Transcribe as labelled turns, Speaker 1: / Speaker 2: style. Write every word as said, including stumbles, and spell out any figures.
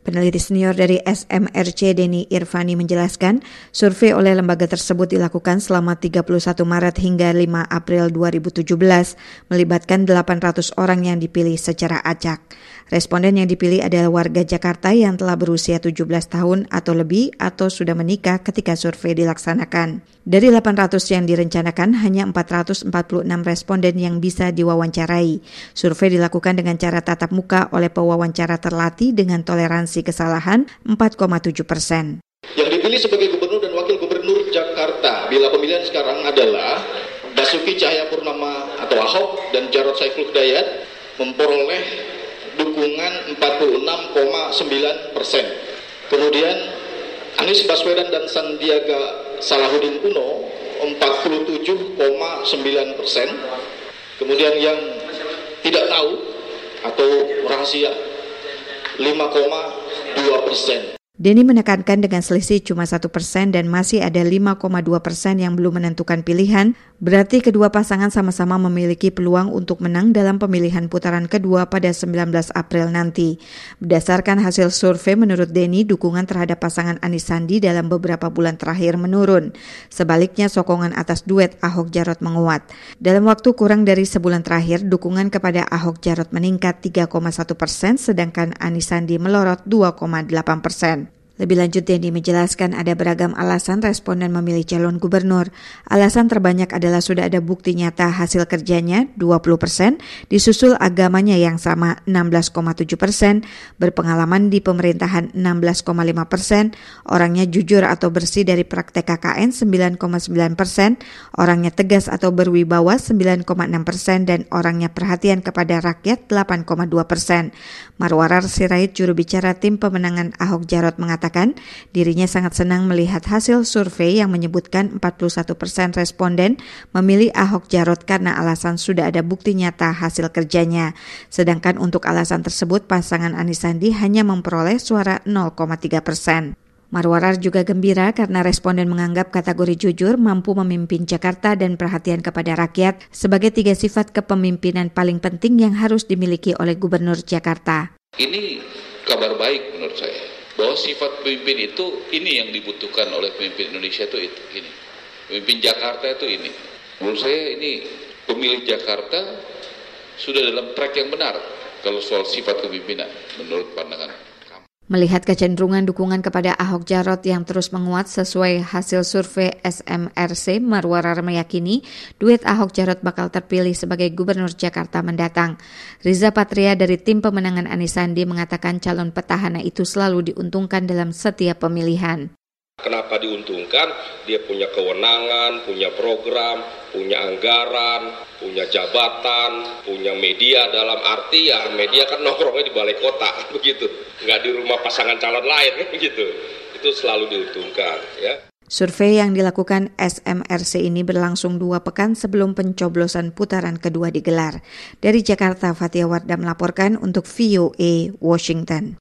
Speaker 1: Peneliti senior dari S M R C Denny Irvani menjelaskan, survei oleh lembaga tersebut dilakukan selama tiga puluh satu Maret hingga lima April dua ribu tujuh belas, melibatkan delapan ratus orang yang dipilih secara acak. Responden yang dipilih adalah warga Jakarta yang telah berusia tujuh belas tahun atau lebih atau sudah menikah ketika survei dilaksanakan. Dari delapan ratus yang direncanakan, hanya empat ratus empat puluh enam responden yang bisa diwawancarai. Survei dilakukan dengan cara tatap muka oleh pewawancara terlatih dengan toleransi kesalahan empat koma tujuh persen.
Speaker 2: Yang dipilih sebagai gubernur dan wakil gubernur Jakarta bila pemilihan sekarang adalah Basuki Cahayapurnama atau Ahok dan Jarod Saiful Hidayat memperoleh dukungan empat puluh enam koma sembilan persen. Kemudian Anies Baswedan dan Sandiaga Salahuddin Uno empat puluh tujuh koma sembilan persen. Kemudian yang tidak tahu atau rahasia lima koma dua persen.
Speaker 1: Denny menekankan dengan selisih cuma satu persen dan masih ada lima koma dua persen yang belum menentukan pilihan, berarti kedua pasangan sama-sama memiliki peluang untuk menang dalam pemilihan putaran kedua pada sembilan belas April nanti. Berdasarkan hasil survei, menurut Denny, dukungan terhadap pasangan Anies Sandi dalam beberapa bulan terakhir menurun. Sebaliknya, sokongan atas duet Ahok-Jarot menguat. Dalam waktu kurang dari sebulan terakhir, dukungan kepada Ahok-Jarot meningkat tiga koma satu persen, sedangkan Anies Sandi melorot dua koma delapan persen. Lebih lanjut, Denny menjelaskan ada beragam alasan responden memilih calon gubernur. Alasan terbanyak adalah sudah ada bukti nyata hasil kerjanya dua puluh persen, disusul agamanya yang sama enam belas koma tujuh persen, berpengalaman di pemerintahan enam belas koma lima persen, orangnya jujur atau bersih dari praktek K K N sembilan koma sembilan persen, orangnya tegas atau berwibawa sembilan koma enam persen, dan orangnya perhatian kepada rakyat delapan koma dua persen. Marwarar Sirait, juru bicara tim pemenangan Ahok-Jarot, mengatakan dirinya sangat senang melihat hasil survei yang menyebutkan empat puluh satu persen responden memilih Ahok-Jarot karena alasan sudah ada bukti nyata hasil kerjanya. Sedangkan untuk alasan tersebut, pasangan Anies Sandi hanya memperoleh suara nol koma tiga persen. Marwarar juga gembira karena responden menganggap kategori jujur, mampu memimpin Jakarta, dan perhatian kepada rakyat sebagai tiga sifat kepemimpinan paling penting yang harus dimiliki oleh Gubernur Jakarta.
Speaker 3: Ini kabar baik menurut saya, bahwa sifat pemimpin itu ini yang dibutuhkan oleh pemimpin Indonesia itu, itu ini. Pemimpin Jakarta itu ini. Menurut saya ini pemilih Jakarta sudah dalam track yang benar kalau soal sifat kepemimpinan menurut pandangan.
Speaker 1: Melihat kecenderungan dukungan kepada Ahok-Jarot yang terus menguat sesuai hasil survei S M R C, Marwarar meyakini duet Ahok-Jarot bakal terpilih sebagai Gubernur Jakarta mendatang. Riza Patria dari tim pemenangan Anies Sandi mengatakan calon petahana itu selalu diuntungkan dalam setiap pemilihan.
Speaker 4: Kenapa diuntungkan? Dia punya kewenangan, punya program, punya anggaran, punya jabatan, punya media, dalam arti ya media kan nongkrongnya di balai kota begitu, nggak di rumah pasangan calon lain begitu. Itu selalu diuntungkan, ya.
Speaker 1: Survei yang dilakukan S M R C ini berlangsung dua pekan sebelum pencoblosan putaran kedua digelar. Dari Jakarta, Fatia Wardah melaporkan untuk V O A Washington.